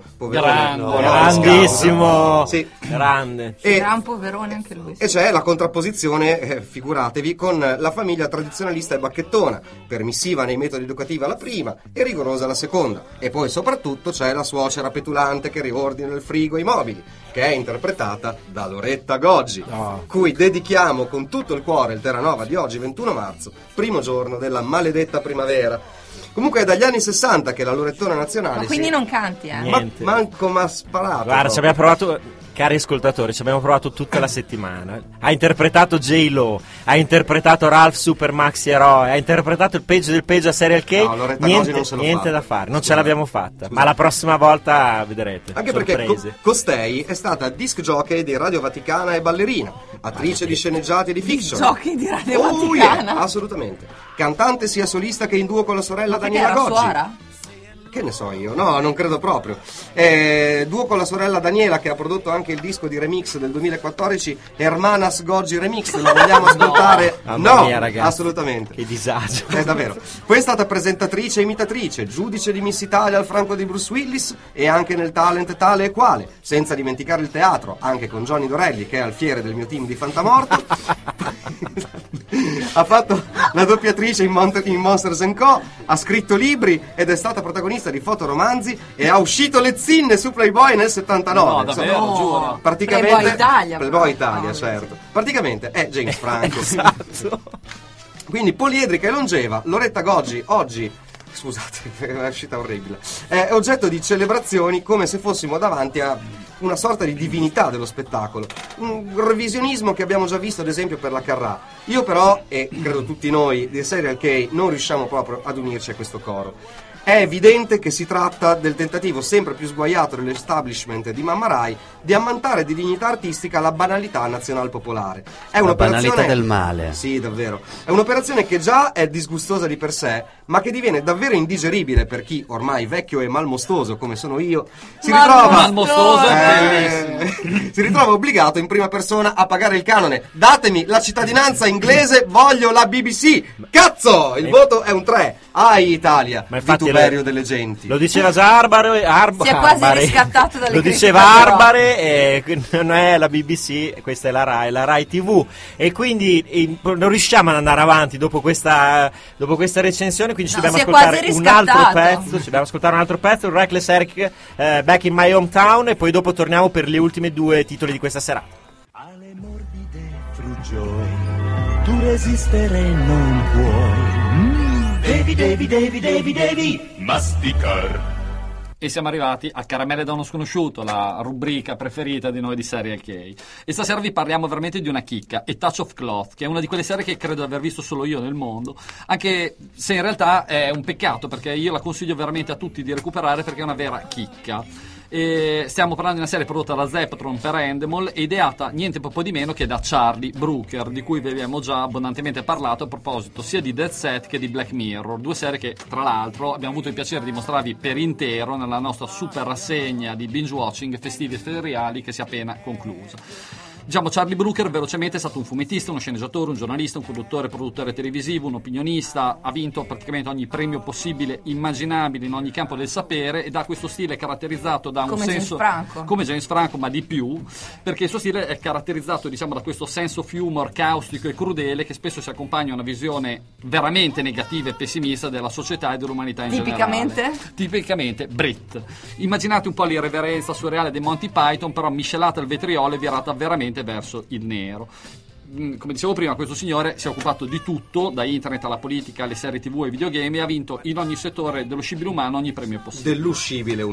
grandissimo, sì, grande, era un poverone anche lui. E c'è la contrapposizione, figuratevi, con la famiglia tradizionalista e bacchettona, permissiva nei metodi educativi alla prima e rigorosa alla seconda. E poi soprattutto c'è la suocera petulante che riordina il frigo e i mobili, che è interpretata da Loretta Goggi, cui dedichiamo con tutto il cuore il Terranova di oggi, 21 marzo, primo giorno della maledetta primavera. Comunque è dagli anni 60 che la Lorettona nazionale... Ma quindi non canti, Niente. Manco m'ha sparato. Guarda, ci abbiamo provato... cari ascoltatori, ci abbiamo provato tutta la settimana. Ha interpretato J-Lo, ha interpretato Ralph Super Maxi Eroe, ha interpretato il peggio del peggio a Serial K. No, Loretta Goggi non se l'ho niente fatta. da fare, non ce l'abbiamo fatta. Ma la prossima volta vedrete. Anche sorprese. perché costei è stata disc jockey di Radio Vaticana e ballerina, attrice di sceneggiati e di fiction. Giochi di Radio Oh, Vaticana. yeah, assolutamente. Cantante sia solista che in duo con la sorella Perché Daniela era Goggi. suora? Che ne so io? No, non credo proprio. Duo con la sorella Daniela, che ha prodotto anche il disco di remix del 2014, Hermanas Goggi Remix. Lo vogliamo ascoltare? Mamma mia, ragazzi. Assolutamente. Che disagio. Davvero. Poi è stata presentatrice e imitatrice, giudice di Miss Italia al fianco di Bruce Willis e anche nel talent tale e quale, senza dimenticare il teatro, anche con Johnny Dorelli, che è alfiere del mio team di Fantamorto. Ha fatto la doppiatrice in Monsters & Co., ha scritto libri ed è stata protagonista di fotoromanzi e ha uscito le zinne su Playboy nel 79. No, davvero, giuro. Praticamente Playboy Italia, certo. Praticamente è James Franco. Esatto. Quindi poliedrica e longeva, Loretta Goggi oggi, scusate, è uscita orribile, è oggetto di celebrazioni come se fossimo davanti a una sorta di divinità dello spettacolo, un revisionismo che abbiamo già visto ad esempio per la Carrà. Io però, e credo tutti noi di Serial K, non riusciamo proprio ad unirci a questo coro. È evidente che si tratta del tentativo sempre più sguaiato dell'establishment di Mamma Rai di ammantare di dignità artistica la banalità nazional popolare. È La un'operazione banalità del male. Sì, davvero. È un'operazione che già è disgustosa di per sé, ma che diviene davvero indigeribile per chi, ormai vecchio e malmostoso come sono io, si ritrova obbligato in prima persona a pagare il canone. Datemi la cittadinanza inglese, voglio la BBC. Cazzo! Il voto è un 3. Ai Italia, Ma infatti vituperio delle genti. Lo diceva già Arbare. Si è quasi riscattato dalle Lo critiche, diceva però. Arbare, non è la BBC, questa è la Rai TV. E quindi non riusciamo ad andare avanti dopo questa recensione, quindi ci No, dobbiamo si è quasi ascoltare un altro riscattato. pezzo. Ci dobbiamo ascoltare un altro pezzo, il Reckless Eric, Back in My Hometown, e poi dopo torniamo per le ultime due titoli di questa serata. Alle morbide frugioi tu resistere non puoi. Devi masticar. E siamo arrivati a Caramelle da uno sconosciuto, la rubrica preferita di noi di Serial K. E stasera vi parliamo veramente di una chicca, A Touch of Cloth, che è una di quelle serie che credo di aver visto solo io nel mondo, anche se in realtà è un peccato, perché io la consiglio veramente a tutti di recuperare, perché è una vera chicca. E stiamo parlando di una serie prodotta da Zeptron per Endemol e ideata niente po' di meno che da Charlie Brooker, di cui vi abbiamo già abbondantemente parlato a proposito sia di Dead Set che di Black Mirror, due serie che tra l'altro abbiamo avuto il piacere di mostrarvi per intero nella nostra super rassegna di binge watching festivi e feriali che si è appena conclusa. Diciamo, Charlie Brooker velocemente è stato un fumettista, uno sceneggiatore, un giornalista, un produttore televisivo, un opinionista, ha vinto praticamente ogni premio possibile, immaginabile in ogni campo del sapere, ed ha questo stile caratterizzato da un Come senso... James Franco. Come James Franco, ma di più, perché il suo stile è caratterizzato, diciamo, da questo sense of humor caustico e crudele che spesso si accompagna a una visione veramente negativa e pessimista della società e dell'umanità in generale. Tipicamente Brit. Immaginate un po' l'irreverenza surreale dei Monty Python, però miscelata al vetriolo e virata veramente verso il nero. Come dicevo prima, questo signore si è occupato di tutto, da internet alla politica, alle serie TV, ai videogame, e ha vinto in ogni settore dello scibile umano ogni premio possibile. Dell'uscibile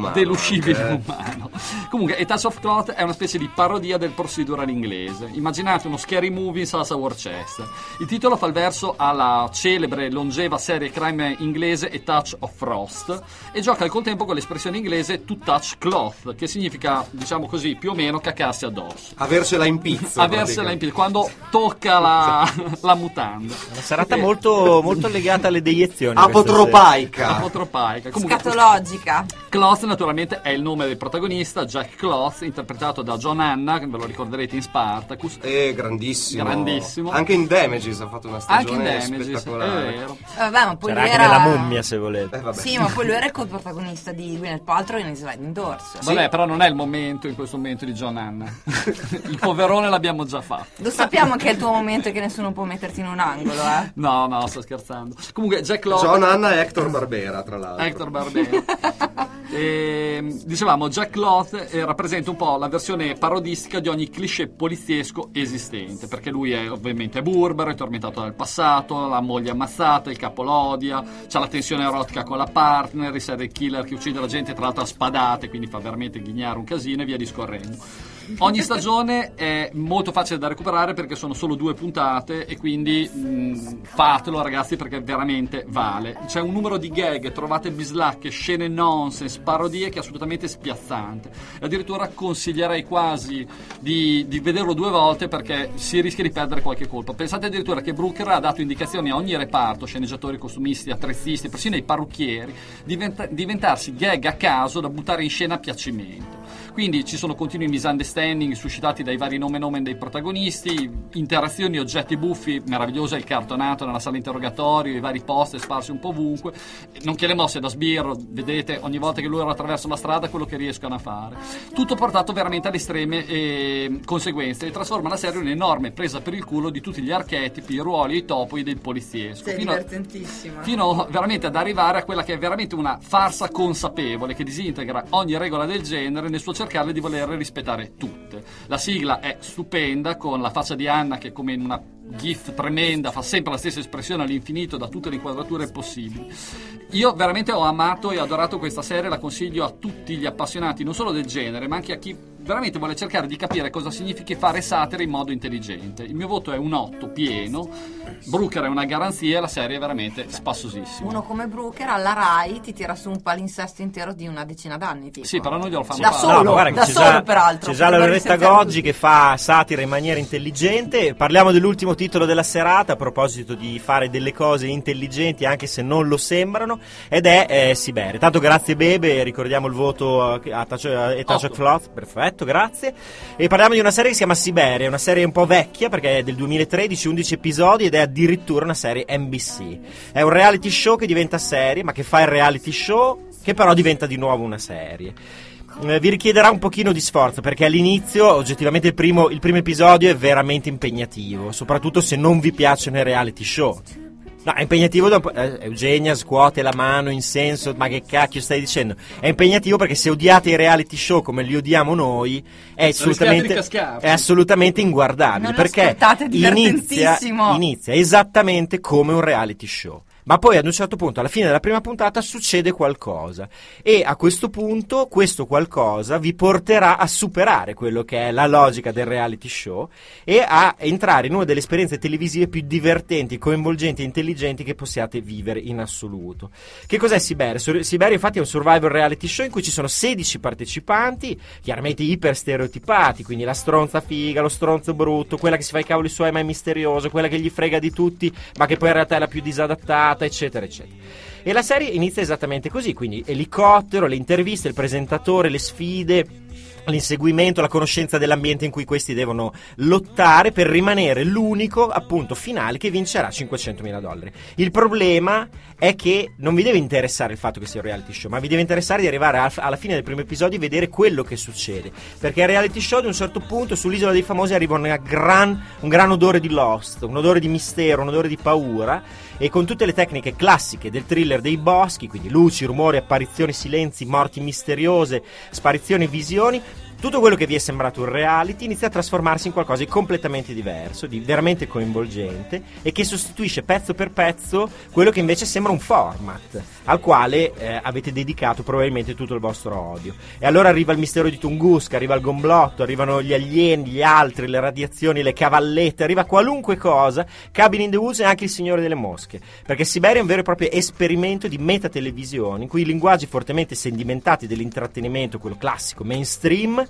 umano. Comunque, A Touch of Cloth è una specie di parodia del procedural inglese. Immaginate uno scary movie in salsa Worcester. Il titolo fa il verso alla celebre, longeva serie crime inglese A Touch of Frost e gioca al contempo con l'espressione inglese to touch cloth, che significa, diciamo così, più o meno caccarsi addosso. Avercela in pizza. Quando tocca la mutanda. Una serata molto, molto legata alle deiezioni. Apotropaica. Comunque, scatologica. Cloth naturalmente è il nome del protagonista, Jack Cloth, interpretato da John Hanna, che ve lo ricorderete in Spartacus. Grandissimo. Anche in Damages ha fatto una stagione spettacolare. È vero. Vabbè, ma poi c'era lui anche era nella Mummia, se volete. Sì, ma poi lui era il coprotagonista di Gwyneth Paltrow in Sliding Doors. Vabbè, però non è il momento in questo momento di John Hanna. Il poverone l'abbiamo già fatto. Lo sappiamo che è il tuo momento e che nessuno può metterti in un angolo, eh? No, sto scherzando. Comunque Jack Cloth, John Hanna e Hector Barbera, tra l'altro. Dicevamo, Jack Cloth rappresenta un po' la versione parodistica di ogni cliché poliziesco esistente, perché lui è ovviamente burbero, è tormentato dal passato, la moglie ammazzata, il capo l'odia, c'ha la tensione erotica con la partner, il serial killer che uccide la gente tra l'altro a spadate, quindi fa veramente ghignare un casino e via discorrendo. Ogni stagione è molto facile da recuperare perché sono solo 2 puntate e quindi fatelo ragazzi perché veramente vale. C'è un numero di gag, trovate bislacche, scene nonsense, parodie che è assolutamente spiazzante. Addirittura consiglierei quasi di vederlo 2 volte perché si rischia di perdere qualche colpo. Pensate addirittura che Brooker ha dato indicazioni a ogni reparto, sceneggiatori, costumisti, attrezzisti, persino ai parrucchieri, diventarsi gag a caso da buttare in scena a piacimento. Quindi ci sono continui misunderstanding suscitati dai vari nomen dei protagonisti, interazioni, oggetti buffi, meraviglioso il cartonato nella sala interrogatorio, i vari poster sparsi un po' ovunque, nonché le mosse da sbirro, vedete ogni volta che loro attraversano la strada quello che riescono a fare. Tutto portato veramente alle estreme conseguenze e trasforma la serie in un'enorme presa per il culo di tutti gli archetipi, i ruoli e i topoi del poliziesco. Sei divertentissima. Fino veramente ad arrivare a quella che è veramente una farsa consapevole che disintegra ogni regola del genere nel suo cercare di voler rispettare tutte. La sigla è stupenda con la faccia di Anna che come in una gif tremenda fa sempre la stessa espressione all'infinito da tutte le inquadrature possibili. Io veramente ho amato e adorato questa serie, la consiglio a tutti gli appassionati non solo del genere ma anche a chi veramente vuole cercare di capire cosa significhi fare satira in modo intelligente. Il mio voto è un 8 pieno. Brooker è una garanzia, la serie è veramente spassosissima. Uno come Brooker alla Rai ti tira su un palinsesto intero di una decina d'anni tipo. Sì, però non glielo fanno da fare. solo, guarda da che solo peraltro. C'è già la Loretta Goggi che fa satira in maniera intelligente. Parliamo dell'ultimo titolo della serata a proposito di fare delle cose intelligenti anche se non lo sembrano, ed è Siberia. Tanto grazie Bebe, ricordiamo il voto a Touch of Cloth, perfetto, grazie. E parliamo di una serie che si chiama Siberia, una serie un po' vecchia perché è del 2013, 11 episodi ed è addirittura una serie NBC. È un reality show che diventa serie, ma che fa il reality show che però diventa di nuovo una serie. Vi richiederà un pochino di sforzo perché all'inizio oggettivamente il primo episodio è veramente impegnativo, soprattutto se non vi piacciono i reality show. No, è impegnativo dopo, Eugenia scuote la mano in senso, ma che cacchio stai dicendo? È impegnativo perché se odiate i reality show come li odiamo noi è assolutamente inguardabile, non perché inizia esattamente come un reality show. Ma poi ad un certo punto, alla fine della prima puntata, succede qualcosa e a questo punto questo qualcosa vi porterà a superare quello che è la logica del reality show e a entrare in una delle esperienze televisive più divertenti, coinvolgenti e intelligenti che possiate vivere in assoluto. Che cos'è Siberia? Siberia infatti è un survival reality show in cui ci sono 16 partecipanti, chiaramente iper stereotipati, quindi la stronza figa, lo stronzo brutto, quella che si fa i cavoli suoi ma è misterioso, quella che gli frega di tutti ma che poi in realtà è la più disadattata, eccetera eccetera. E la serie inizia esattamente così, quindi elicottero, le interviste, il presentatore, le sfide, l'inseguimento, la conoscenza dell'ambiente in cui questi devono lottare per rimanere l'unico appunto finale che vincerà $500.000. Il problema è che non vi deve interessare il fatto che sia un reality show, ma vi deve interessare di arrivare alla fine del primo episodio e vedere quello che succede, perché il reality show ad un certo punto sull'Isola dei Famosi arriva un gran odore di Lost, un odore di mistero, un odore di paura, e con tutte le tecniche classiche del thriller dei boschi, quindi luci, rumori, apparizioni, silenzi, morti misteriose, sparizioni, visioni, tutto quello che vi è sembrato un reality inizia a trasformarsi in qualcosa di completamente diverso, di veramente coinvolgente e che sostituisce pezzo per pezzo quello che invece sembra un format al quale avete dedicato probabilmente tutto il vostro odio. E allora arriva il mistero di Tunguska, arriva il gomblotto, arrivano gli alieni, gli altri, le radiazioni, le cavallette, arriva qualunque cosa, Cabin in the Woods e anche il Signore delle Mosche, perché Siberia è un vero e proprio esperimento di metatelevisione in cui i linguaggi fortemente sedimentati dell'intrattenimento, quello classico, mainstream,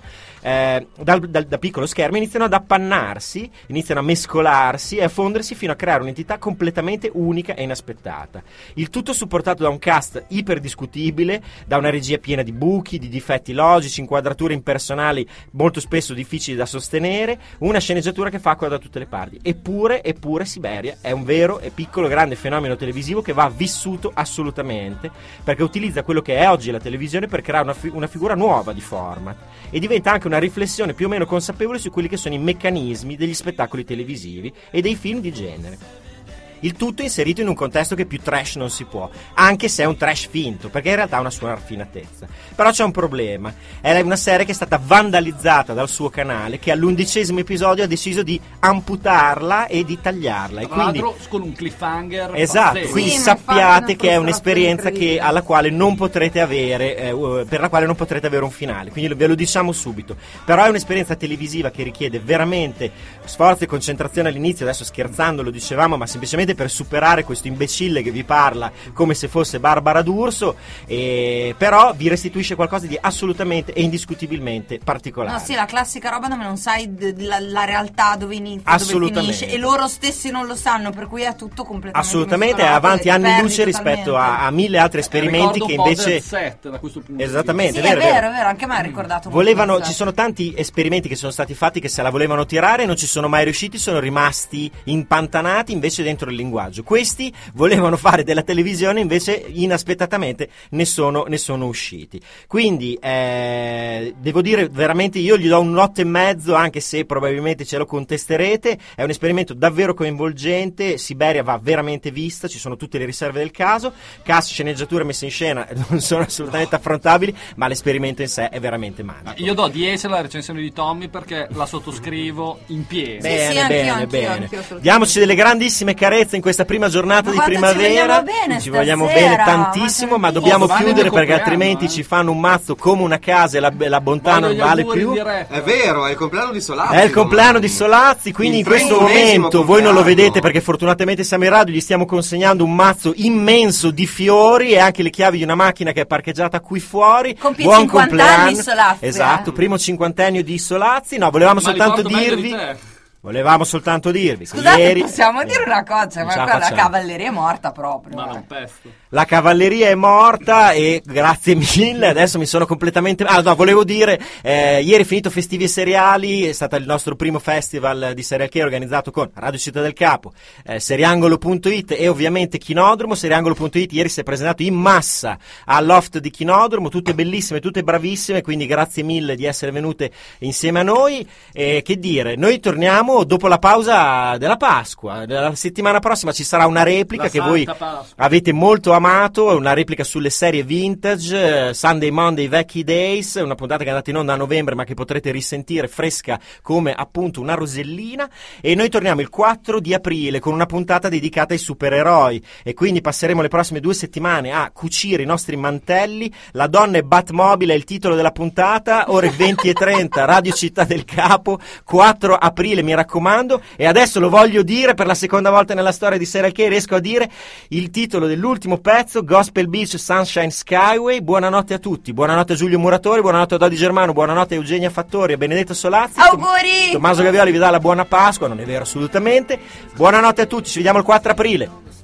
da piccolo schermo iniziano ad appannarsi, iniziano a mescolarsi e a fondersi fino a creare un'entità completamente unica e inaspettata. Il tutto supportato da un cast iperdiscutibile, da una regia piena di buchi, di difetti logici, inquadrature impersonali molto spesso difficili da sostenere, una sceneggiatura che fa acqua da tutte le parti. Eppure Siberia è un vero e piccolo grande fenomeno televisivo che va vissuto assolutamente, perché utilizza quello che è oggi la televisione per creare una figura nuova di format e diventa anche una riflessione più o meno consapevole su quelli che sono i meccanismi degli spettacoli televisivi e dei film di genere. il tutto inserito in un contesto che più trash non si può, anche se è un trash finto, perché in realtà ha una sua raffinatezza. Però c'è un problema, è una serie che è stata vandalizzata dal suo canale, che all'11° episodio ha deciso di amputarla e di tagliarla, e Tra quindi l'altro con un cliffhanger esatto, pazzesco. quindi Sì, ma sappiate infatti che è una un'esperienza incredibile. alla quale non potrete avere per la quale non potrete avere un finale, quindi ve lo diciamo subito. Però è un'esperienza televisiva che richiede veramente sforzo e concentrazione all'inizio, adesso scherzando lo dicevamo, ma semplicemente per superare questo imbecille che vi parla come se fosse Barbara D'Urso, però vi restituisce qualcosa di assolutamente e indiscutibilmente particolare. No, sì, la classica roba dove non sai la realtà, dove inizia, dove Assolutamente. finisce, e loro stessi non lo sanno, per cui è tutto completamente Assolutamente, è mescolato avanti e ti anni perdi luce rispetto totalmente. a mille altri esperimenti Ricordo che un po' invece Dead Set da questo punto esattamente, Sì, è vero, anche a me ha ricordato volevano, molto ci Dead sono tanti esperimenti che sono stati fatti che se la volevano tirare non ci sono mai riusciti, sono rimasti impantanati invece dentro il linguaggio. Questi volevano fare della televisione, invece inaspettatamente ne sono usciti. Quindi devo dire veramente, io gli do un 8,5, anche se probabilmente ce lo contesterete. È un esperimento davvero coinvolgente, Siberia va veramente vista, ci sono tutte le riserve del caso, cast, sceneggiature messe in scena non sono assolutamente affrontabili, ma l'esperimento in sé è veramente magico. Io do 10 alla recensione di Tommy perché la sottoscrivo in piedi. Bene. Diamoci delle grandissime carezze in questa prima giornata di primavera. Ci vogliamo bene tantissimo, ma dobbiamo chiudere perché altrimenti ci fanno un mazzo come una casa e la bontà non vale più. È vero, è il compleanno di Solazzi. È il compleanno di Solazzi, quindi in questo momento voi non lo vedete perché fortunatamente siamo in radio, gli stiamo consegnando un mazzo immenso di fiori e anche le chiavi di una macchina che è parcheggiata qui fuori. Compie Buon 50 compleanno. anni Solazzi, Esatto, primo cinquantennio di Solazzi. No, volevamo soltanto dirvi. Scusate, ieri possiamo dire una cosa, ma ce la qua la facciamo. cavalleria è morta proprio. Ma non pesto. La cavalleria è morta e grazie mille, adesso mi sono completamente... volevo dire, ieri è finito Festivi e Seriali, è stato il nostro primo festival di serial che organizzato con Radio Città del Capo, seriangolo.it e ovviamente Chinodromo. Seriangolo.it ieri si è presentato in massa al loft di Chinodromo, tutte bellissime, tutte bravissime, quindi grazie mille di essere venute insieme a noi. Che dire, noi torniamo dopo la pausa della Pasqua, la settimana prossima ci sarà una replica La che voi Santa Pasqua. avete molto amato, una replica sulle serie vintage, Sunday Monday Vecchi Days, una puntata che è andata in onda a novembre ma che potrete risentire fresca come appunto una rosellina, e noi torniamo il 4 di aprile con una puntata dedicata ai supereroi e quindi passeremo le prossime 2 settimane a cucire i nostri mantelli. La donna è Batmobile è il titolo della puntata, ore 20:30 Radio Città del Capo, 4 aprile mi raccomando. E adesso lo voglio dire per la seconda volta nella storia di Serial K, riesco a dire il titolo dell'ultimo pezzo, Gospel Beach Sunshine Skyway. Buonanotte a tutti, buonanotte a Giulio Muratori, buonanotte a Dodi Germano, buonanotte a Eugenia Fattori e Benedetto Solazzi. Auguri! Tommaso Gavioli vi dà la buona Pasqua, non è vero assolutamente. Buonanotte a tutti, ci vediamo il 4 aprile.